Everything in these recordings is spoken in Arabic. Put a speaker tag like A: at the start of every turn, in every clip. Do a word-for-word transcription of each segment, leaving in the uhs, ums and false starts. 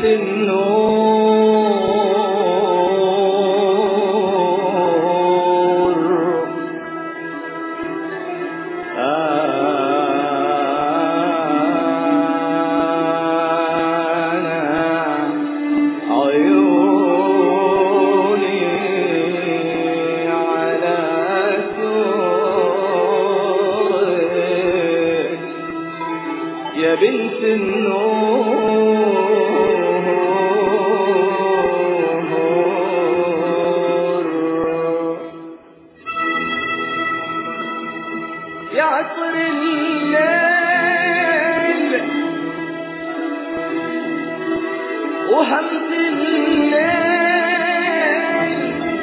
A: النور أنا عيوني على سورك يا بنت النور يا عطر الليل وهمس الليل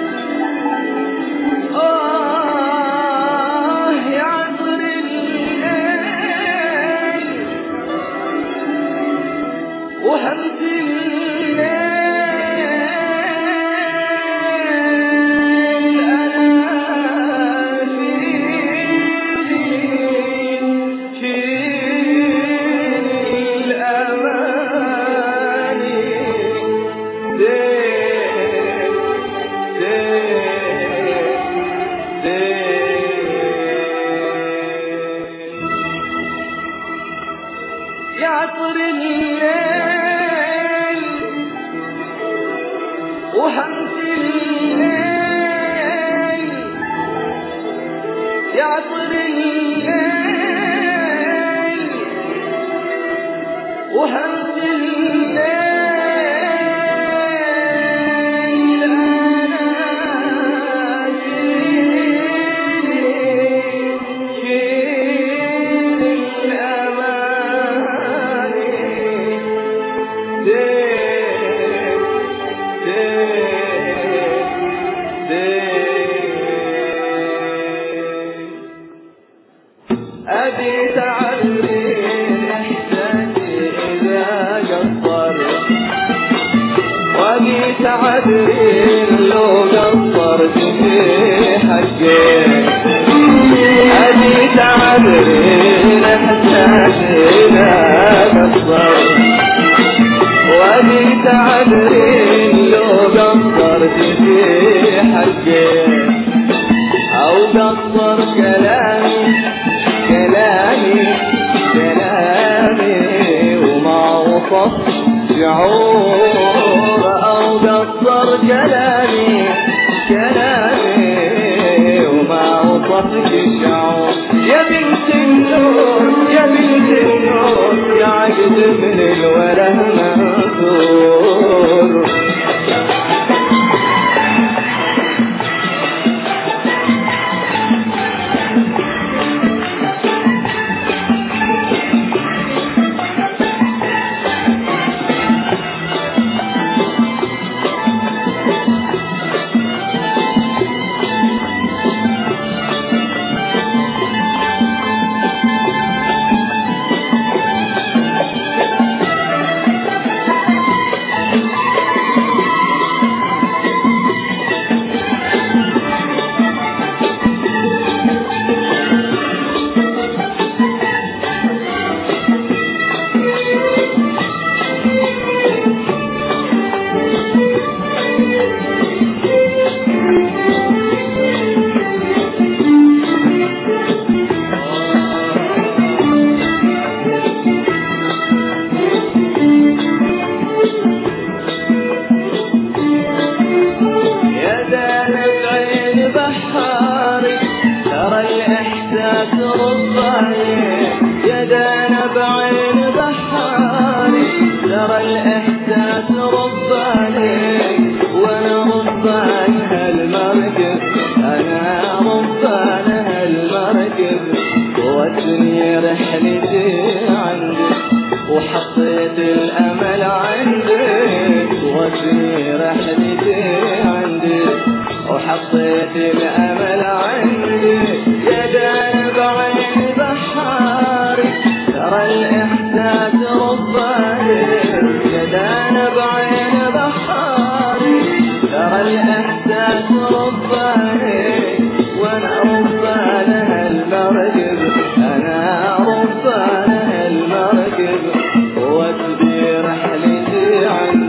A: آه يا عطر الليل وهمس الليل يا عطر الليل وهمس الليل يا عطر الليل وهمس الليل أبي تعبرين إحساسي إذا قصر وأبي تعبرين لو قصرت في حقك أبي تعبرين إحساسي إذا قصر وأبي تعبرين لو قصرت في حقك أو قصر كلامي كلامي كلامي وما وصف شعور أو قصر كلامي كلامي وما وصف شعور يا بنت النور يا بنت النور يا عقد من الوله منثور يا دانا بعين بحاري ترى الإحساس رباني وأنا ربان هالمركب أنا ربان هالمركب وجني رحلتي عندك وحطيت الأمل عندك وجني رحلتي عندك وحطيت الأمل عندك يا دانا بعين بحاري ترى الإحساس رباني يا دانا بعين بحاري ترى الإحساس رباني وأنا ربان هالمركب أنا ربان هالمركب وتدي رحلتي عندك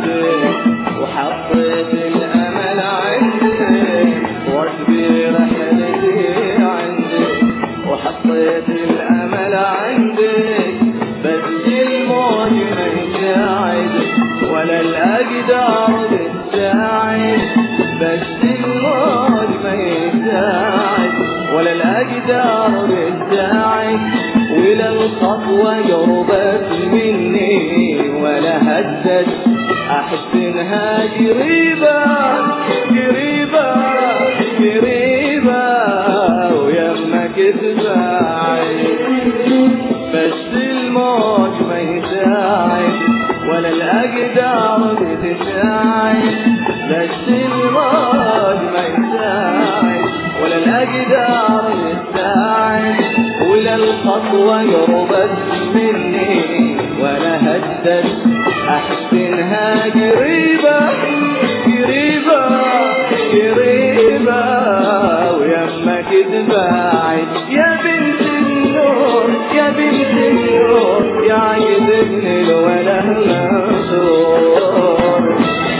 A: رحلتي عندك وحطيت الأمل عندك، بس الموج ما يساعد ولا الأقدار تساعد، بس الموج ما يساعد ولا الأقدار تساعد، ولا الخطوة قربت مني ولا هدت، أحس إنها قريبة قريبة قريبة ويمك تباعد، بس الموج ما يساعد ولا الأقدار تساعد، بس الموج ما يساعد ولا الأقدار تساعد، ولا الخطوة قربت مني ولا هدت، أحس إنها قريبة قريبة قريبة ويمك تباعد، يا بنت النور يا بنت النور يا عيد ابن الوله منصور.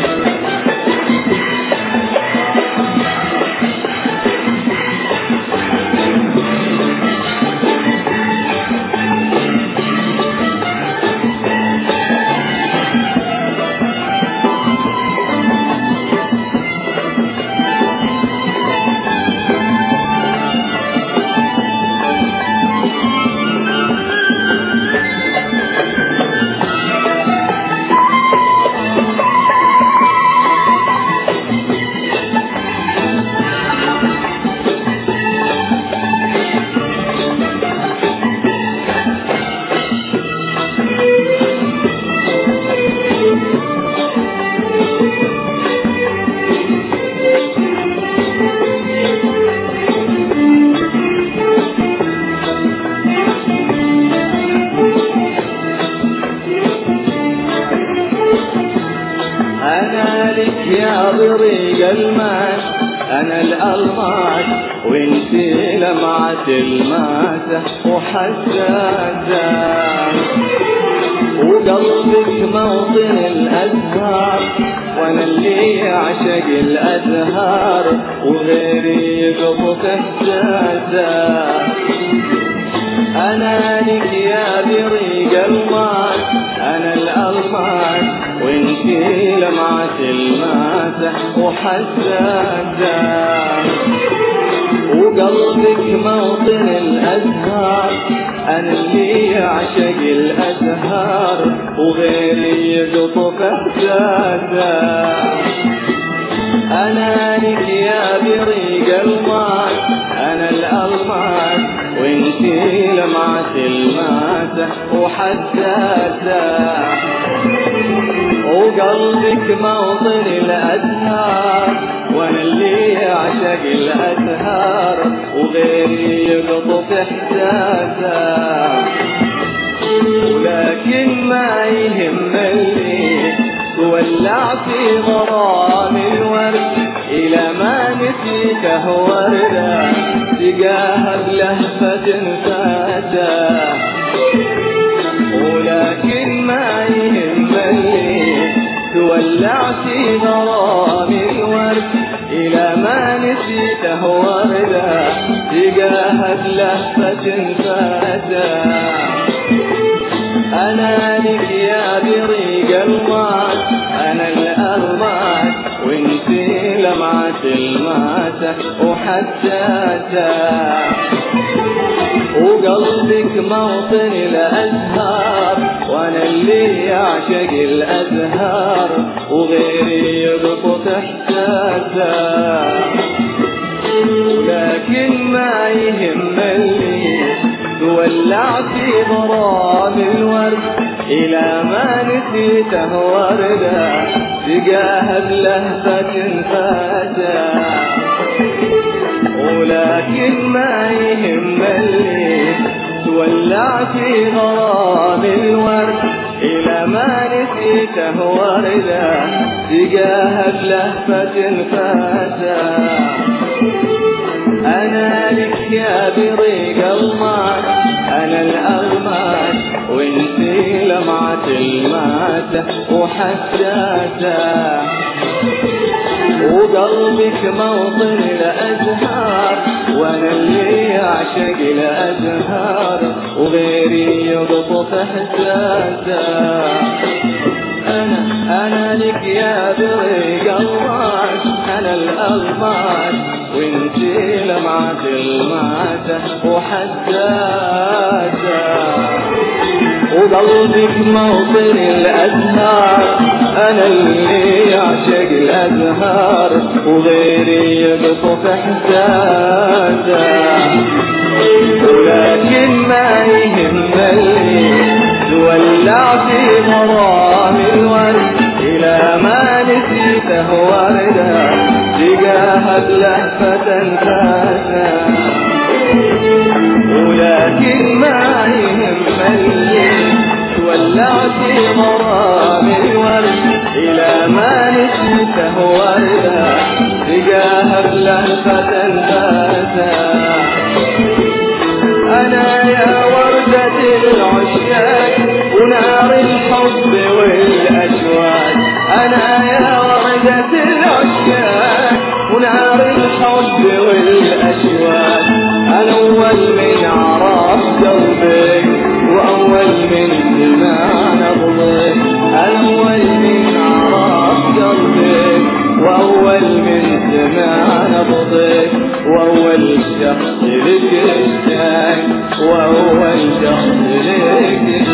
A: أنا لك يا ضريق الماس أنا الألماس وانتي لمعة الماسة وحساسة، وقلبك موطن الأزهار وأنا اللي أعشق الأزهار وغيري يقطف إحساسه. أنا لك يا بريق الماس أنا الألماس وانتي لمعة الماسة وحساسة، وقلبك موطن الأزهار أنا اللي أعشق الأزهار وغيري يقطف إحساسه. أنا لك يا بريق الماس أنا الألماس وانتي لمعة الماسة وحساسة، وقلبك موطن الأزهار وأنا اللي أعشق الأزهار وغيري يقطف إحساسه، ولكن ما يهمني تولع في غرام الورد إلى ما نسيته وردة تجاه بلهفة فاتة، ولكن ما يهمني تولع في غرام الورد إلى ما نسيته وردة تجاه بلهفة فاتة. أنا لك يا بريق الماس أنا الألماس وانتي لمعة الماسة وحساسة، وقلبك موطن الأزهار وأنا اللي أعشق الأزهار وغيري يقطف إحساسه، لكن ما يهمني تولع في غرام الورد إلى ما نسيته وردة تجاه بلهفة فاتة، ولكن ما يهمني تولع في غرام الورد إلى ما نسيته وردة تجاه بلهفة فاتة. أنا لك يا بريق الماس أنا الألماس وانتي لمعة الماسة وحساسة، وقلبك موطن الأزهار، وانا اللي اعشق الأزهار وغيري يقطف احساسه. انا انا لك يا بري قلبك، انا الألماس وانتي لمعة المعته وحداته. وقلبك موطن الأزهار، أنا اللي أعشق الأزهار وغيري يقطف إحساسه. ولكن ما يهمني تولع في غرام الورد، إلى ما نسيته ورده تجاهد لهفة أنفاسه. ولكن ما يهمني تولعت غرام الورد، إلى ما نسيته ورده تجاهد لهفة أنفاسه. أنا يا وردة العشاق ونار الحب والأشواق، أنا يا وردة العشاق ونار الحب والأشواق. أنا أول من عرف قلبك وأول من سمع نبضك، أنا أول من عرف قلبك وأول من سمع نبضك، وأول شخص لك اشتاق وأول شخص لك اشتاق.